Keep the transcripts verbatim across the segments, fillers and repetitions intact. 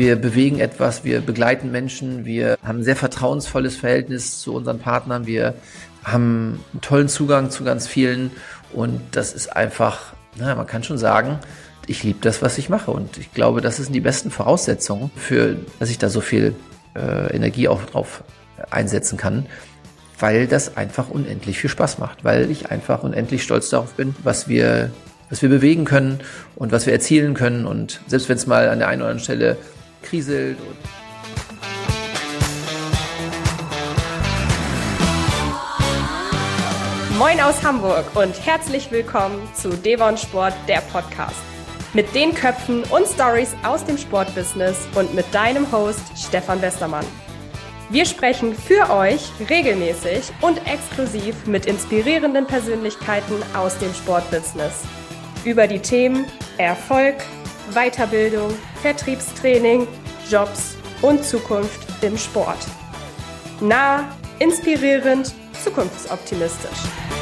Wir bewegen etwas, wir begleiten Menschen, wir haben ein sehr vertrauensvolles Verhältnis zu unseren Partnern, wir haben einen tollen Zugang zu ganz vielen und das ist einfach, na, man kann schon sagen, ich liebe das, was ich mache und ich glaube, das sind die besten Voraussetzungen für, dass ich da so viel äh, Energie auch drauf einsetzen kann, weil das einfach unendlich viel Spaß macht, weil ich einfach unendlich stolz darauf bin, was wir, was wir bewegen können und was wir erzielen können und selbst wenn es mal an der einen oder anderen Stelle kriselt. Moin aus Hamburg und herzlich willkommen zu Devon Sport, der Podcast. Mit den Köpfen und Stories aus dem Sportbusiness und mit deinem Host Stefan Westermann. Wir sprechen für euch regelmäßig und exklusiv mit inspirierenden Persönlichkeiten aus dem Sportbusiness über die Themen Erfolg, Weiterbildung, Vertriebstraining, Jobs und Zukunft im Sport. Nah, inspirierend, zukunftsoptimistisch.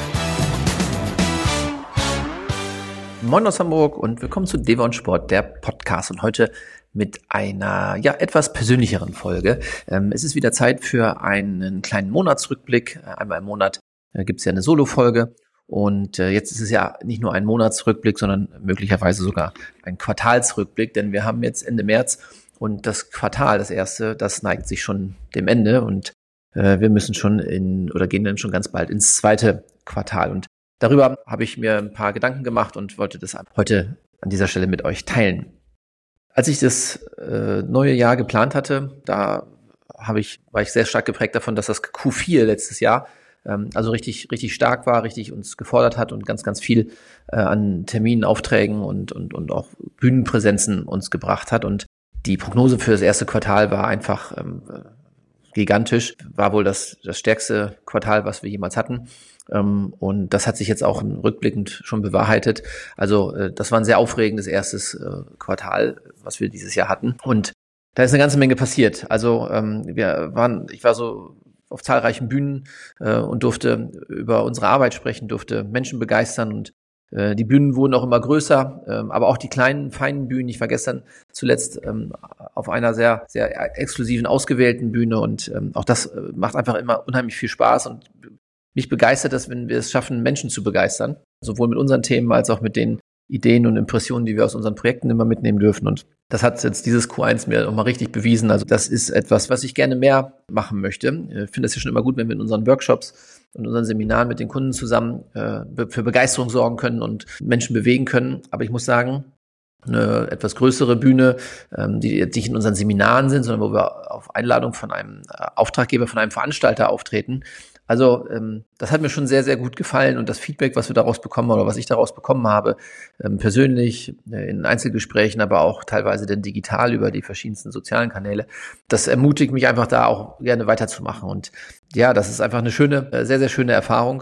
Moin aus Hamburg und willkommen zu Devon Sport, der Podcast und heute mit einer ja etwas persönlicheren Folge. Ähm, es ist wieder Zeit für einen kleinen Monatsrückblick. Einmal im Monat äh, gibt es ja eine Solo-Folge. Und äh, jetzt ist es ja nicht nur ein Monatsrückblick, sondern möglicherweise sogar ein Quartalsrückblick, denn wir haben jetzt Ende März und das Quartal, das erste, das neigt sich schon dem Ende und äh, wir müssen schon in oder gehen dann schon ganz bald ins zweite Quartal. Und darüber habe ich mir ein paar Gedanken gemacht und wollte das heute an dieser Stelle mit euch teilen. Als ich das äh, neue Jahr geplant hatte, da habe ich war ich sehr stark geprägt davon, dass das Q vier letztes Jahr also richtig richtig stark war, richtig uns gefordert hat und ganz, ganz viel äh, an Terminen, Aufträgen und, und, und auch Bühnenpräsenzen uns gebracht hat. Und die Prognose für das erste Quartal war einfach ähm, gigantisch, war wohl das, das stärkste Quartal, was wir jemals hatten. Ähm, und das hat sich jetzt auch rückblickend schon bewahrheitet. Also äh, das war ein sehr aufregendes erstes äh, Quartal, was wir dieses Jahr hatten. Und da ist eine ganze Menge passiert. Also ähm, wir waren, ich war so auf zahlreichen Bühnen äh, und durfte über unsere Arbeit sprechen, durfte Menschen begeistern und äh, die Bühnen wurden auch immer größer, äh, aber auch die kleinen, feinen Bühnen. Ich war gestern zuletzt ähm, auf einer sehr, sehr exklusiven, ausgewählten Bühne und ähm, auch das äh, macht einfach immer unheimlich viel Spaß und mich begeistert das, wenn wir es schaffen, Menschen zu begeistern, sowohl mit unseren Themen als auch mit den Ideen und Impressionen, die wir aus unseren Projekten immer mitnehmen dürfen. Und das hat jetzt dieses Q eins mir nochmal richtig bewiesen. Also das ist etwas, was ich gerne mehr machen möchte. Ich finde es ja schon immer gut, wenn wir in unseren Workshops und unseren Seminaren mit den Kunden zusammen äh, für Begeisterung sorgen können und Menschen bewegen können. Aber ich muss sagen, eine etwas größere Bühne, ähm, die jetzt nicht in unseren Seminaren sind, sondern wo wir auf Einladung von einem äh, Auftraggeber, von einem Veranstalter auftreten. Also ähm, das hat mir schon sehr, sehr gut gefallen und das Feedback, was wir daraus bekommen oder was ich daraus bekommen habe, ähm, persönlich, äh, in Einzelgesprächen, aber auch teilweise dann digital über die verschiedensten sozialen Kanäle, das ermutigt mich einfach da auch gerne weiterzumachen. Und ja, das ist einfach eine schöne, äh, sehr, sehr schöne Erfahrung.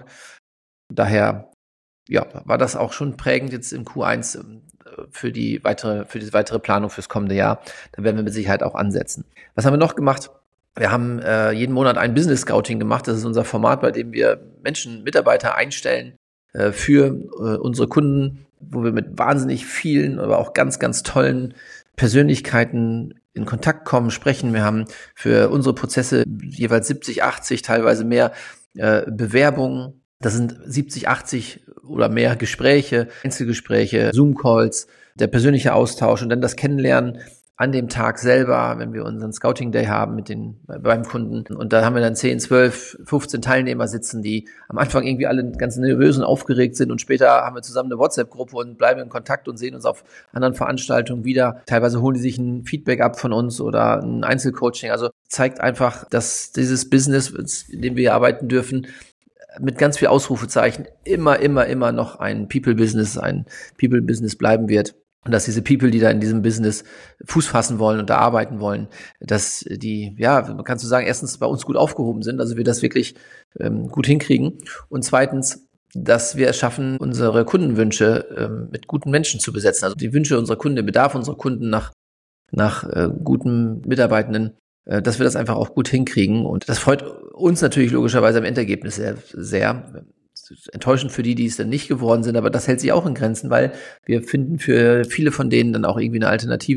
Daher ja, war das auch schon prägend jetzt im Q eins äh, für die weitere, für die weitere Planung fürs kommende Jahr. Da werden wir mit Sicherheit auch ansetzen. Was haben wir noch gemacht? Wir haben äh, jeden Monat ein Business Scouting gemacht. Das ist unser Format, bei dem wir Menschen, Mitarbeiter einstellen äh, für äh, unsere Kunden, wo wir mit wahnsinnig vielen, aber auch ganz, ganz tollen Persönlichkeiten in Kontakt kommen, sprechen. Wir haben für unsere Prozesse jeweils siebzig, achtzig, teilweise mehr äh, Bewerbungen. Das sind siebzig, achtzig oder mehr Gespräche, Einzelgespräche, Zoom-Calls, der persönliche Austausch und dann das Kennenlernen an dem Tag selber, wenn wir unseren Scouting Day haben mit den beim Kunden. Und da haben wir dann zehn, zwölf, fünfzehn Teilnehmer sitzen, die am Anfang irgendwie alle ganz nervös und aufgeregt sind. Und später haben wir zusammen eine WhatsApp-Gruppe und bleiben in Kontakt und sehen uns auf anderen Veranstaltungen wieder. Teilweise holen die sich ein Feedback ab von uns oder ein Einzelcoaching. Also zeigt einfach, dass dieses Business, in dem wir arbeiten dürfen, mit ganz viel Ausrufezeichen immer, immer, immer noch ein People-Business, ein People-Business bleiben wird. Und dass diese People, die da in diesem Business Fuß fassen wollen und da arbeiten wollen, dass die, ja, man kann so sagen, erstens bei uns gut aufgehoben sind, also wir das wirklich ähm, gut hinkriegen. Und zweitens, dass wir es schaffen, unsere Kundenwünsche ähm, mit guten Menschen zu besetzen. Also die Wünsche unserer Kunden, den Bedarf unserer Kunden nach, nach äh, guten Mitarbeitenden, äh, dass wir das einfach auch gut hinkriegen. Und das freut uns natürlich logischerweise am Endergebnis sehr, sehr. Enttäuschend für die, die es dann nicht geworden sind, aber das hält sich auch in Grenzen, weil wir finden für viele von denen dann auch irgendwie eine Alternative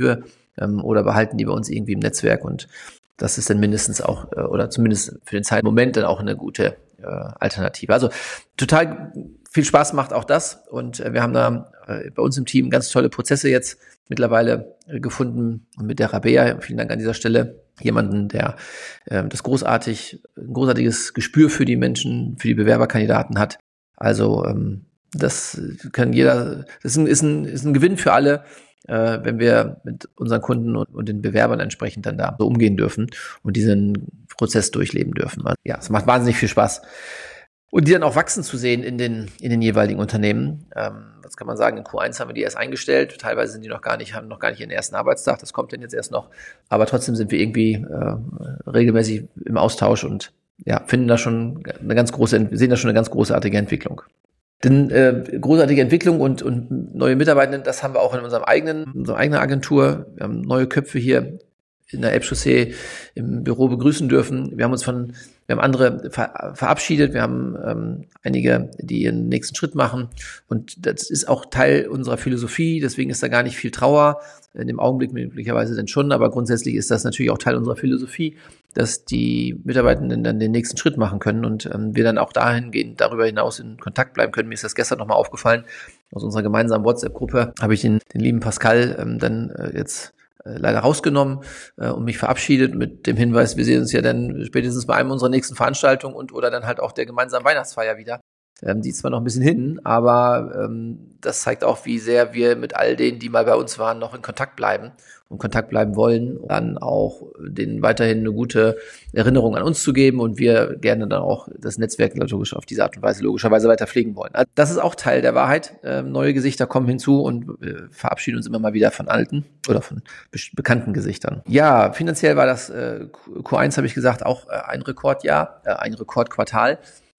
ähm, oder behalten die bei uns irgendwie im Netzwerk, und das ist dann mindestens auch, äh, oder zumindest für den Zeitmoment dann auch eine gute äh, Alternative. Also total viel Spaß macht auch das, und äh, wir haben da äh, bei uns im Team ganz tolle Prozesse jetzt mittlerweile äh, gefunden, und mit der Rabea, vielen Dank an dieser Stelle, jemanden, der äh, das großartig, ein großartiges Gespür für die Menschen, für die Bewerberkandidaten hat. Also ähm, das kann jeder, das ist ein, ist ein, ist ein Gewinn für alle, äh, wenn wir mit unseren Kunden und, und den Bewerbern entsprechend dann da so umgehen dürfen und diesen Prozess durchleben dürfen. Also, ja, es macht wahnsinnig viel Spaß. Und die dann auch wachsen zu sehen in den, in den jeweiligen Unternehmen. Ähm, was kann man sagen? In Q eins haben wir die erst eingestellt. Teilweise sind die noch gar nicht, haben noch gar nicht ihren ersten Arbeitstag. Das kommt dann jetzt erst noch. Aber trotzdem sind wir irgendwie äh, regelmäßig im Austausch und ja, finden da schon eine ganz große, sehen da schon eine ganz großartige Entwicklung. Denn äh, großartige Entwicklung und, und neue Mitarbeitende, das haben wir auch in unserem eigenen, unserer eigenen Agentur. Wir haben neue Köpfe hier in der Elbchaussee im Büro begrüßen dürfen. Wir haben uns von, wir haben andere ver, verabschiedet. Wir haben ähm, einige, die ihren nächsten Schritt machen. Und das ist auch Teil unserer Philosophie. Deswegen ist da gar nicht viel Trauer. In dem Augenblick möglicherweise dann schon. Aber grundsätzlich ist das natürlich auch Teil unserer Philosophie, dass die Mitarbeitenden dann den nächsten Schritt machen können und ähm, wir dann auch dahingehend darüber hinaus in Kontakt bleiben können. Mir ist das gestern nochmal aufgefallen. Aus unserer gemeinsamen WhatsApp-Gruppe habe ich den, den lieben Pascal ähm, dann äh, jetzt leider rausgenommen äh, und mich verabschiedet mit dem Hinweis, wir sehen uns ja dann spätestens bei einem unserer nächsten Veranstaltungen und oder dann halt auch der gemeinsamen Weihnachtsfeier wieder. Ähm, die ist zwar noch ein bisschen hin, aber ähm, das zeigt auch, wie sehr wir mit all denen, die mal bei uns waren, noch in Kontakt bleiben und Kontakt bleiben wollen, und dann auch denen weiterhin eine gute Erinnerung an uns zu geben und wir gerne dann auch das Netzwerk logisch auf diese Art und Weise logischerweise weiter pflegen wollen. Also das ist auch Teil der Wahrheit. Ähm, neue Gesichter kommen hinzu und wir verabschieden uns immer mal wieder von alten oder von be- bekannten Gesichtern. Ja, finanziell war das äh, Q eins, habe ich gesagt, auch äh, ein Rekordjahr, äh, ein Rekordquartal.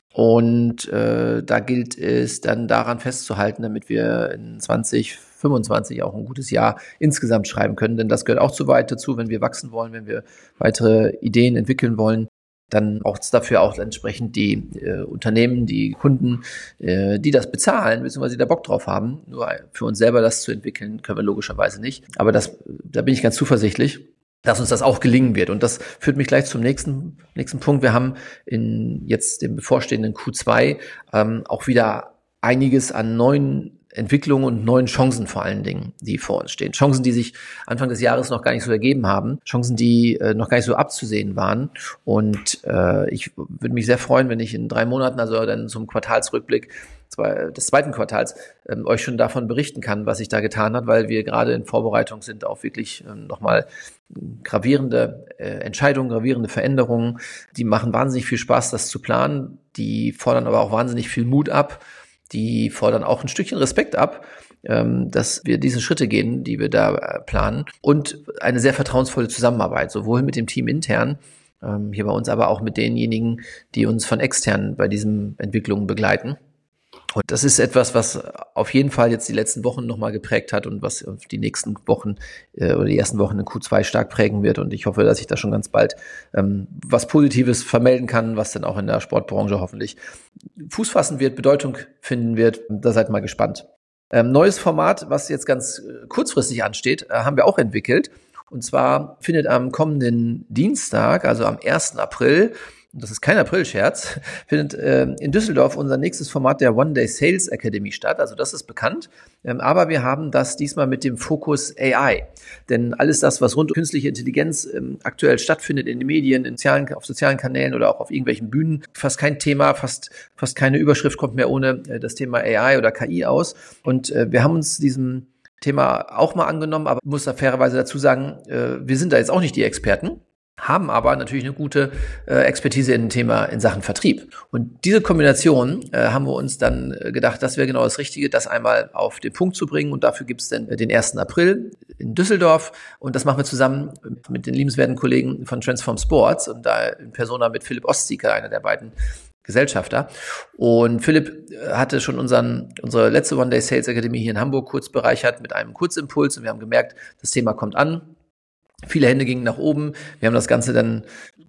Und äh, da gilt es dann daran festzuhalten, damit wir in zwanzig fünfundzwanzig auch ein gutes Jahr insgesamt schreiben können. Denn das gehört auch zu weit dazu, wenn wir wachsen wollen, wenn wir weitere Ideen entwickeln wollen, dann braucht es dafür auch entsprechend die äh, Unternehmen, die Kunden, äh, die das bezahlen, beziehungsweise die da Bock drauf haben. Nur für uns selber das zu entwickeln, können wir logischerweise nicht. Aber das, da bin ich ganz zuversichtlich, dass uns das auch gelingen wird. Und das führt mich gleich zum nächsten nächsten Punkt. Wir haben in jetzt dem bevorstehenden Q zwei ähm, auch wieder einiges an neuen Entwicklungen und neuen Chancen vor allen Dingen, die vor uns stehen. Chancen, die sich Anfang des Jahres noch gar nicht so ergeben haben. Chancen, die äh, noch gar nicht so abzusehen waren. Und äh, ich würde mich sehr freuen, wenn ich in drei Monaten, also dann zum Quartalsrückblick des zweiten Quartals, ähm, euch schon davon berichten kann, was sich da getan hat, weil wir gerade in Vorbereitung sind auf wirklich ähm, nochmal gravierende äh, Entscheidungen, gravierende Veränderungen. Die machen wahnsinnig viel Spaß, das zu planen. Die fordern aber auch wahnsinnig viel Mut ab. Die fordern auch ein Stückchen Respekt ab, ähm, dass wir diese Schritte gehen, die wir da äh, planen. Und eine sehr vertrauensvolle Zusammenarbeit, sowohl mit dem Team intern, ähm, hier bei uns, aber auch mit denjenigen, die uns von extern bei diesen Entwicklungen begleiten. Und das ist etwas, was auf jeden Fall jetzt die letzten Wochen nochmal geprägt hat und was die nächsten Wochen äh, oder die ersten Wochen in Q zwei stark prägen wird. Und ich hoffe, dass ich da schon ganz bald ähm, was Positives vermelden kann, was dann auch in der Sportbranche hoffentlich Fuß fassen wird, Bedeutung finden wird. Da seid mal gespannt. Ähm, neues Format, was jetzt ganz äh, kurzfristig ansteht, äh, haben wir auch entwickelt. Und zwar findet am kommenden Dienstag, also am ersten April, und das ist kein Aprilscherz, findet äh, in Düsseldorf unser nächstes Format der One Day Sales Academy statt. Also das ist bekannt. Ähm, aber wir haben das diesmal mit dem Fokus A I. Denn alles das, was rund um künstliche Intelligenz ähm, aktuell stattfindet in den Medien, in sozialen, auf sozialen Kanälen oder auch auf irgendwelchen Bühnen, fast kein Thema, fast fast keine Überschrift kommt mehr ohne äh, das Thema A I oder K I aus. Und äh, wir haben uns diesem Thema auch mal angenommen, aber muss da fairerweise dazu sagen, äh, wir sind da jetzt auch nicht die Experten, haben aber natürlich eine gute äh, Expertise in dem Thema in Sachen Vertrieb. Und diese Kombination äh, haben wir uns dann äh, gedacht, das wäre genau das Richtige, das einmal auf den Punkt zu bringen. Und dafür gibt es dann äh, den ersten April in Düsseldorf. Und das machen wir zusammen mit den liebenswerten Kollegen von Transform Sports und da in Persona mit Philipp Ostzieker, einer der beiden Gesellschafter. Und Philipp hatte schon unseren, unsere letzte One Day Sales Academy hier in Hamburg kurz bereichert mit einem Kurzimpuls. Und wir haben gemerkt, das Thema kommt an. Viele Hände gingen nach oben. Wir haben das Ganze dann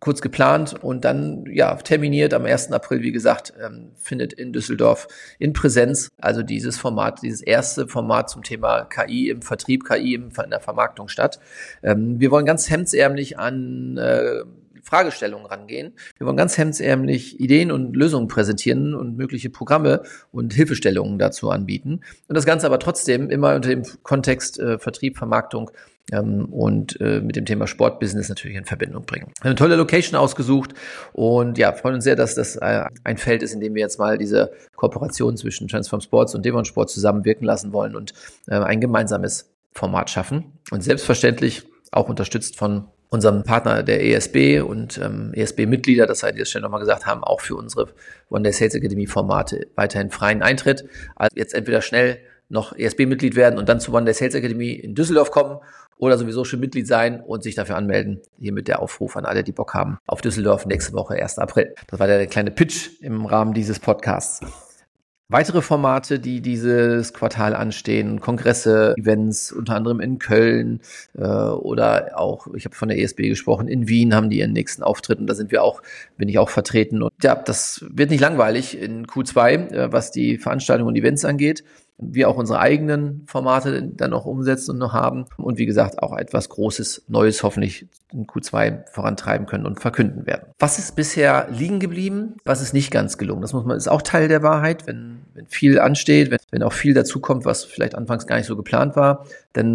kurz geplant und dann ja terminiert am ersten April, wie gesagt, ähm, findet in Düsseldorf in Präsenz, also dieses Format, dieses erste Format zum Thema K I im Vertrieb, K I im, in der Vermarktung statt. Ähm, wir wollen ganz hemdsärmlich an äh, Fragestellungen rangehen. Wir wollen ganz hemdsärmlich Ideen und Lösungen präsentieren und mögliche Programme und Hilfestellungen dazu anbieten. Und das Ganze aber trotzdem immer unter dem Kontext äh, Vertrieb, Vermarktung ähm, und äh, mit dem Thema Sportbusiness natürlich in Verbindung bringen. Wir haben eine tolle Location ausgesucht und ja, freuen uns sehr, dass das äh, ein Feld ist, in dem wir jetzt mal diese Kooperation zwischen Transform Sports und Devon Sport zusammenwirken lassen wollen und äh, ein gemeinsames Format schaffen. Und selbstverständlich auch unterstützt von unserem Partner der E S B und ähm, E S B-Mitglieder, das sei jetzt schnell nochmal gesagt haben, auch für unsere One Day Sales Academy Formate weiterhin freien Eintritt. Also jetzt entweder schnell noch E S B-Mitglied werden und dann zur One Day Sales Academy in Düsseldorf kommen oder sowieso schon Mitglied sein und sich dafür anmelden. Hiermit der Aufruf an alle, die Bock haben, auf Düsseldorf nächste Woche, ersten April. Das war der kleine Pitch im Rahmen dieses Podcasts. Weitere Formate, die dieses Quartal anstehen, Kongresse, Events, unter anderem in Köln äh, oder auch, ich habe von der E S B gesprochen, in Wien haben die ihren nächsten Auftritt und da sind wir auch, bin ich auch vertreten. Und ja, das wird nicht langweilig in Q zwei, äh, was die Veranstaltungen und Events angeht. Wir auch unsere eigenen Formate dann noch umsetzen und noch haben und wie gesagt auch etwas Großes, Neues hoffentlich in Q zwei vorantreiben können und verkünden werden. Was ist bisher liegen geblieben? Was ist nicht ganz gelungen? Das muss man, ist auch Teil der Wahrheit, wenn, wenn viel ansteht, wenn, wenn auch viel dazukommt, was vielleicht anfangs gar nicht so geplant war,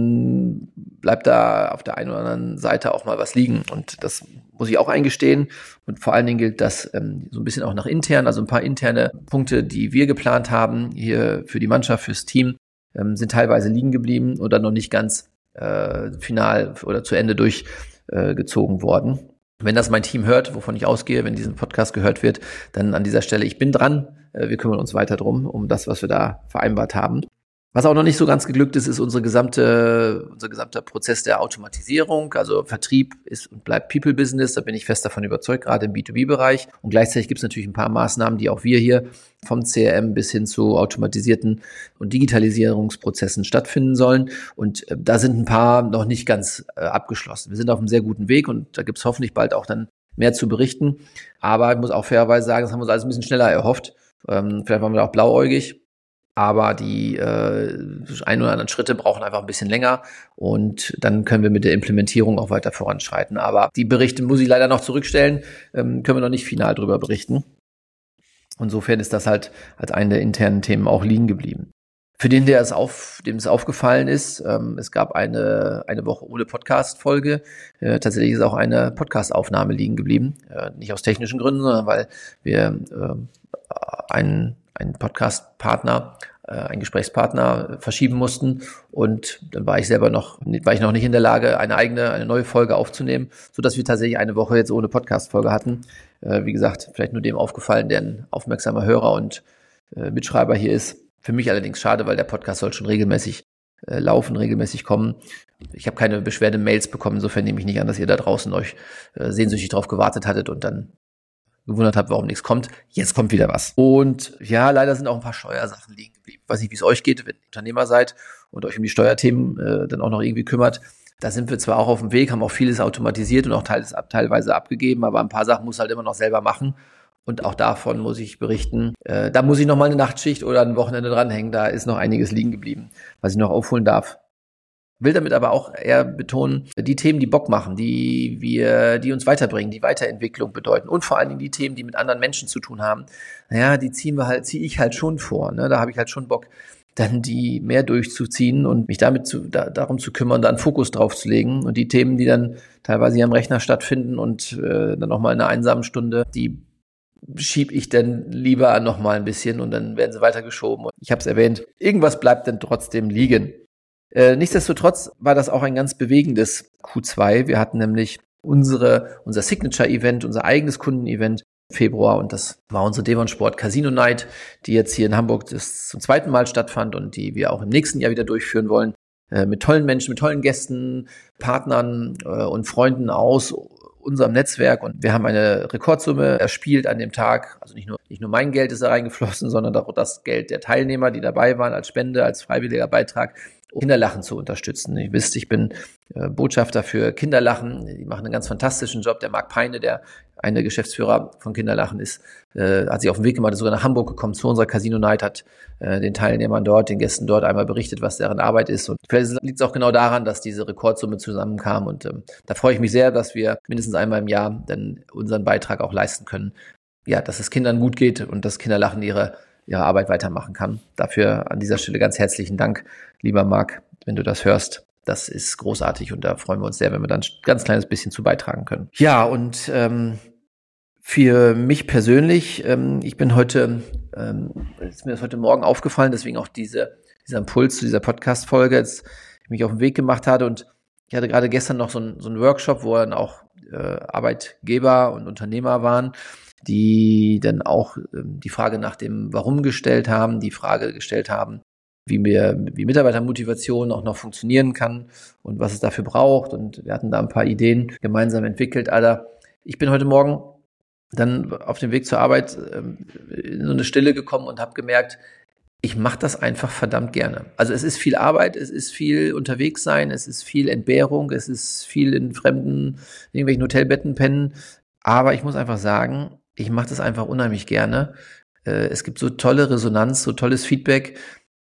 dann bleibt da auf der einen oder anderen Seite auch mal was liegen und das muss ich auch eingestehen. Und vor allen Dingen gilt das ähm, so ein bisschen auch nach intern, also ein paar interne Punkte, die wir geplant haben, hier für die Mannschaft, fürs Team, ähm, sind teilweise liegen geblieben oder noch nicht ganz äh, final oder zu Ende durchgezogen äh, worden. Wenn das mein Team hört, wovon ich ausgehe, wenn diesen Podcast gehört wird, dann an dieser Stelle, ich bin dran. Äh, wir kümmern uns weiter drum, um das, was wir da vereinbart haben. Was auch noch nicht so ganz geglückt ist, ist unsere gesamte, unser gesamter Prozess der Automatisierung. Also Vertrieb ist und bleibt People-Business, da bin ich fest davon überzeugt, gerade im B zwei B-Bereich. Und gleichzeitig gibt es natürlich ein paar Maßnahmen, die auch wir hier vom C R M bis hin zu automatisierten und Digitalisierungsprozessen stattfinden sollen. Und äh, da sind ein paar noch nicht ganz äh, abgeschlossen. Wir sind auf einem sehr guten Weg und da gibt es hoffentlich bald auch dann mehr zu berichten. Aber ich muss auch fairerweise sagen, das haben wir uns alles ein bisschen schneller erhofft. Ähm, vielleicht waren wir da auch blauäugig. Aber die äh, ein oder anderen Schritte brauchen einfach ein bisschen länger und dann können wir mit der Implementierung auch weiter voranschreiten. Aber die Berichte muss ich leider noch zurückstellen, ähm, können wir noch nicht final drüber berichten. Insofern ist das halt als eine der internen Themen auch liegen geblieben. Für den, der es auf, dem es aufgefallen ist, ähm, es gab eine eine Woche ohne Podcast-Folge. Äh, tatsächlich ist auch eine Podcast-Aufnahme liegen geblieben. Äh, nicht aus technischen Gründen, sondern weil wir äh, einen einen Podcast-Partner, äh, einen Gesprächspartner verschieben mussten und dann war ich selber noch, war ich noch nicht in der Lage, eine eigene, eine neue Folge aufzunehmen, sodass wir tatsächlich eine Woche jetzt ohne Podcast-Folge hatten. Äh, wie gesagt, vielleicht nur dem aufgefallen, der ein aufmerksamer Hörer und äh, Mitschreiber hier ist. Für mich allerdings schade, weil der Podcast soll schon regelmäßig äh, laufen, regelmäßig kommen. Ich habe keine Beschwerde-Mails bekommen, insofern nehme ich nicht an, dass ihr da draußen euch äh, sehnsüchtig drauf gewartet hattet und dann gewundert habe, warum nichts kommt. Jetzt kommt wieder was. Und ja, leider sind auch ein paar Steuersachen liegen geblieben. Ich weiß nicht, wie es euch geht, wenn ihr Unternehmer seid und euch um die Steuerthemen äh, dann auch noch irgendwie kümmert. Da sind wir zwar auch auf dem Weg, haben auch vieles automatisiert und auch teils, teilweise abgegeben, aber ein paar Sachen muss halt immer noch selber machen. Und auch davon muss ich berichten. Äh, da muss ich noch mal eine Nachtschicht oder ein Wochenende dranhängen. Da ist noch einiges liegen geblieben, was ich noch aufholen darf. Will damit aber auch eher betonen, die Themen, die Bock machen, die wir, die uns weiterbringen, die Weiterentwicklung bedeuten und vor allen Dingen die Themen, die mit anderen Menschen zu tun haben, naja, die ziehen wir halt, ziehe ich halt schon vor, ne? Da habe ich halt schon Bock, dann die mehr durchzuziehen und mich damit zu, da, darum zu kümmern, da einen Fokus drauf zu legen und die Themen, die dann teilweise hier am Rechner stattfinden und äh, dann auch mal in einer einsamen Stunde, die schiebe ich dann lieber noch mal ein bisschen und dann werden sie weitergeschoben. Und ich habe es erwähnt, irgendwas bleibt dann trotzdem liegen. Äh, nichtsdestotrotz war das auch ein ganz bewegendes Q zwei. Wir hatten nämlich unsere, unser Signature-Event, unser eigenes Kundenevent im Februar und das war unsere Devon Sport Casino Night, die jetzt hier in Hamburg das zum zweiten Mal stattfand und die wir auch im nächsten Jahr wieder durchführen wollen. Äh, mit tollen Menschen, mit tollen Gästen, Partnern äh, und Freunden aus unserem Netzwerk und wir haben eine Rekordsumme erspielt an dem Tag. Also nicht nur nicht nur mein Geld ist da reingeflossen, sondern auch das Geld der Teilnehmer, die dabei waren als Spende, als freiwilliger Beitrag. um Kinderlachen zu unterstützen. Ihr wisst, ich bin äh, Botschafter für Kinderlachen. Die machen einen ganz fantastischen Job. Der Marc Peine, der eine Geschäftsführer von Kinderlachen ist, äh, hat sich auf den Weg gemacht, ist sogar nach Hamburg gekommen zu unserer Casino Night, hat äh, den Teilnehmern dort, den Gästen dort einmal berichtet, was deren Arbeit ist. Und vielleicht liegt es auch genau daran, dass diese Rekordsumme zusammenkam. Und ähm, da freue ich mich sehr, dass wir mindestens einmal im Jahr dann unseren Beitrag auch leisten können, ja, dass es Kindern gut geht und dass Kinderlachen ihre, ihre Arbeit weitermachen kann. Dafür an dieser Stelle ganz herzlichen Dank, lieber Marc, wenn du das hörst. Das ist großartig und da freuen wir uns sehr, wenn wir dann ein ganz kleines bisschen zu beitragen können. Ja, und ähm, für mich persönlich, ähm, ich bin heute, ähm, ist mir das heute Morgen aufgefallen, deswegen auch diese, dieser Impuls zu dieser Podcast-Folge, als ich mich auf den Weg gemacht hatte, und ich hatte gerade gestern noch so einen, so einen Workshop, wo dann auch äh, Arbeitgeber und Unternehmer waren, die dann auch ähm, die Frage nach dem Warum gestellt haben, die Frage gestellt haben, wie mir, wie Mitarbeitermotivation auch noch funktionieren kann und was es dafür braucht. Und wir hatten da ein paar Ideen gemeinsam entwickelt. Alter, ich bin heute Morgen dann auf dem Weg zur Arbeit ähm, in so eine Stille gekommen und habe gemerkt, ich mache das einfach verdammt gerne. Also es ist viel Arbeit, es ist viel unterwegs sein, es ist viel Entbehrung, es ist viel in fremden, in irgendwelchen Hotelbetten pennen. Aber ich muss einfach sagen, ich mache das einfach unheimlich gerne. Äh, es gibt so tolle Resonanz, so tolles Feedback.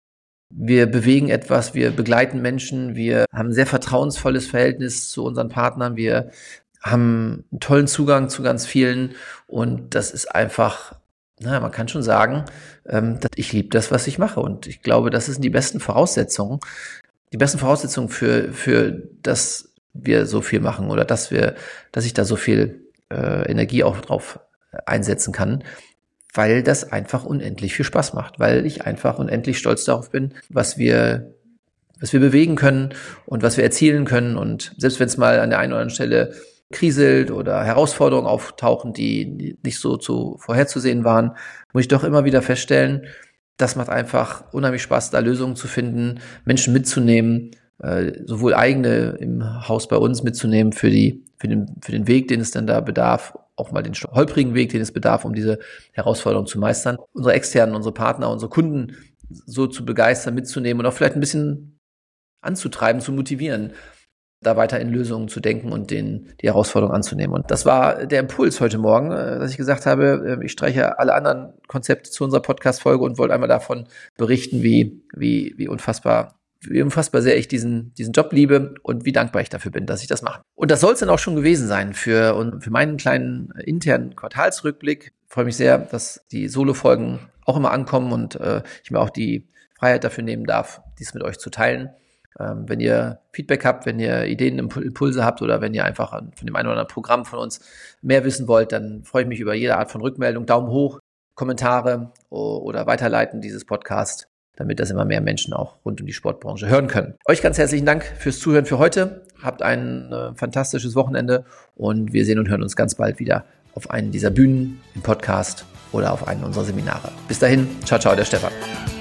Wir bewegen etwas, wir begleiten Menschen, wir haben ein sehr vertrauensvolles Verhältnis zu unseren Partnern, wir haben einen tollen Zugang zu ganz vielen und das ist einfach, na, man kann schon sagen, ähm, dass ich liebe das, was ich mache, und ich glaube, das sind die besten Voraussetzungen, die besten Voraussetzungen für, für, dass wir so viel machen oder dass wir, dass ich da so viel äh, Energie auch drauf einsetzen kann, weil das einfach unendlich viel Spaß macht, weil ich einfach unendlich stolz darauf bin, was wir, was wir bewegen können und was wir erzielen können. Und selbst wenn es mal an der einen oder anderen Stelle kriselt oder Herausforderungen auftauchen, die nicht so zu vorherzusehen waren, muss ich doch immer wieder feststellen, das macht einfach unheimlich Spaß, da Lösungen zu finden, Menschen mitzunehmen, äh, sowohl eigene im Haus bei uns mitzunehmen für die, für den, für den Weg, den es dann da bedarf, auch mal den holprigen Weg, den es bedarf, um diese Herausforderung zu meistern. Unsere Externen, unsere Partner, unsere Kunden so zu begeistern, mitzunehmen und auch vielleicht ein bisschen anzutreiben, zu motivieren, da weiter in Lösungen zu denken und den, die Herausforderung anzunehmen. Und das war der Impuls heute Morgen, dass ich gesagt habe, ich streiche alle anderen Konzepte zu unserer Podcast-Folge und wollte einmal davon berichten, wie, wie, wie unfassbar wie unfassbar sehr ich diesen, diesen Job liebe und wie dankbar ich dafür bin, dass ich das mache. Und das soll es dann auch schon gewesen sein für, und für meinen kleinen internen Quartalsrückblick. Ich freue mich sehr, dass die Solo-Folgen auch immer ankommen und äh, ich mir auch die Freiheit dafür nehmen darf, dies mit euch zu teilen. Ähm, wenn ihr Feedback habt, wenn ihr Ideen, Impulse habt oder wenn ihr einfach von dem einen oder anderen Programm von uns mehr wissen wollt, dann freue ich mich über jede Art von Rückmeldung, Daumen hoch, Kommentare oder Weiterleiten dieses Podcasts, damit das immer mehr Menschen auch rund um die Sportbranche hören können. Euch ganz herzlichen Dank fürs Zuhören für heute. Habt ein äh, fantastisches Wochenende und wir sehen und hören uns ganz bald wieder auf einen dieser Bühnen, im Podcast oder auf einen unserer Seminare. Bis dahin, ciao, ciao, der Stefan.